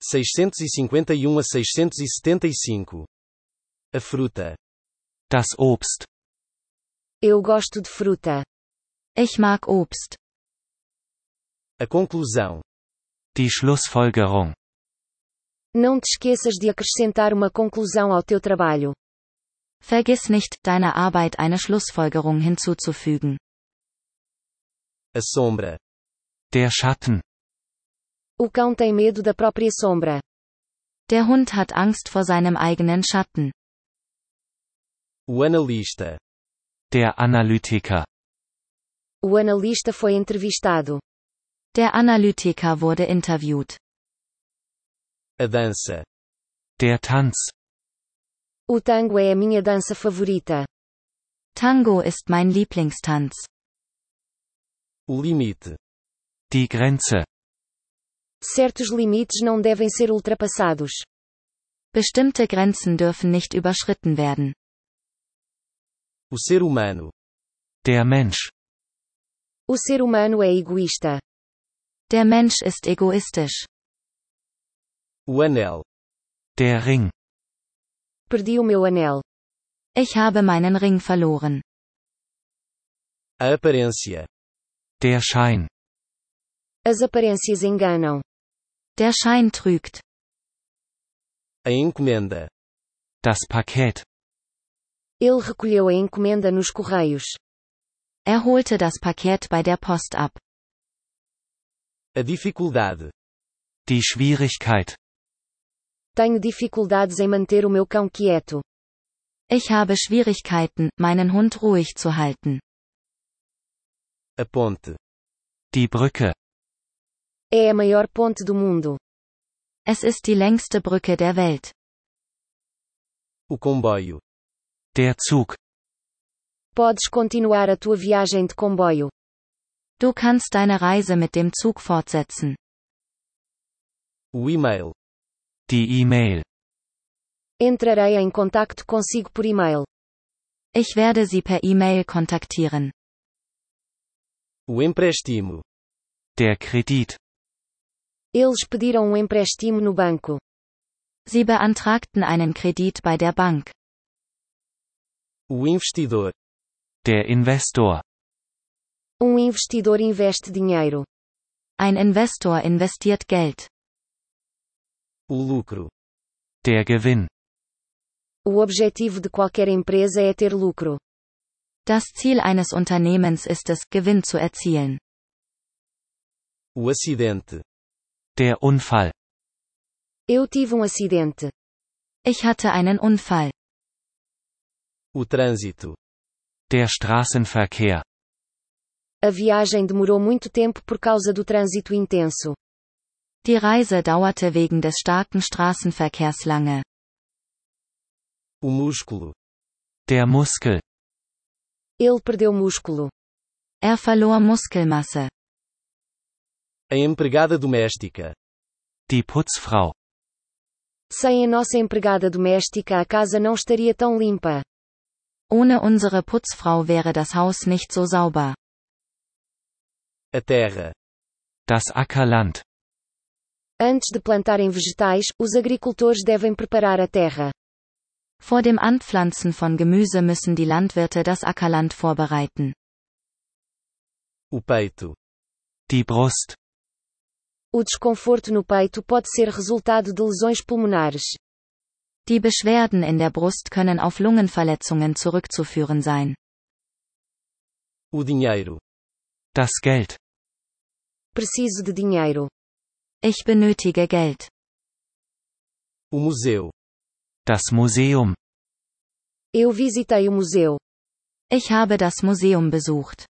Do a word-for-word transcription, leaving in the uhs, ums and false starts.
seiscentos e cinquenta e um a seiscentos e setenta e cinco. A fruta. Das Obst. Eu gosto de fruta. Ich mag Obst. A conclusão. Die Schlussfolgerung. Não te esqueças de acrescentar uma conclusão ao teu trabalho. Vergiss nicht, deiner Arbeit eine Schlussfolgerung hinzuzufügen. A sombra. Der Schatten. O cão tem medo da própria sombra. Der Hund hat Angst vor seinem eigenen Schatten. O analista. Der Analytiker. O analista foi entrevistado. Der Analytiker wurde interviewt. A dança. Der Tanz. O tango é a minha dança favorita. Tango ist mein Lieblingstanz. O limite. Die Grenze. Certos limites não devem ser ultrapassados. Bestimmte Grenzen dürfen nicht überschritten werden. O ser humano. Der Mensch. O ser humano é egoísta. Der Mensch ist egoistisch. O anel. Der Ring. Perdi o meu anel. Ich habe meinen Ring verloren. A aparência. Der Schein. As aparências enganam. Der Schein trügt. A encomenda. Das Paket. Ele recolheu a encomenda nos correios. Er holte das Paket bei der Post ab. A dificuldade. Die Schwierigkeit. Tenho dificuldades em manter o meu cão quieto. Ich habe Schwierigkeiten, meinen Hund ruhig zu halten. A ponte. Die Brücke. É a maior ponte do mundo. Es ist die längste Brücke der Welt. O comboio. Der Zug. Podes continuar a tua viagem de comboio. Du kannst deine Reise mit dem Zug fortsetzen. O e-mail. Die E-Mail. Entrarei em contacto consigo por e-mail. Ich werde Sie per E-Mail kontaktieren. O empréstimo. Der Kredit. Eles pediram um empréstimo no banco. Sie beantragten einen Kredit bei der Bank. O investidor. Der Investor. Um investidor investe dinheiro. Ein Investor investiert Geld. O lucro. Der Gewinn. O objetivo de qualquer empresa é ter lucro. Das Ziel eines Unternehmens ist es, Gewinn zu erzielen. O acidente. Der Unfall. Eu tive um acidente. Ich hatte einen Unfall. O trânsito. Der Straßenverkehr. A viagem demorou muito tempo por causa do trânsito intenso. Die Reise dauerte wegen des starken Straßenverkehrs lange. O músculo. Der Muskel. Ele perdeu músculo. Er verlor Muskelmasse. A empregada doméstica. Die Putzfrau. Sem a nossa empregada doméstica a casa não estaria tão limpa. Ohne unsere Putzfrau wäre das Haus nicht so sauber. A terra. Das Ackerland. Antes de plantarem vegetais, os agricultores devem preparar a terra. Vor dem Anpflanzen von Gemüse müssen die Landwirte das Ackerland vorbereiten. O peito. Die Brust. O desconforto no peito pode ser resultado de lesões pulmonares. Die Beschwerden in der Brust können auf Lungenverletzungen zurückzuführen sein. O dinheiro. Das Geld. Preciso de dinheiro. Ich benötige Geld. O museu. Das Museum. Eu visitei o museu. Ich habe das Museum besucht.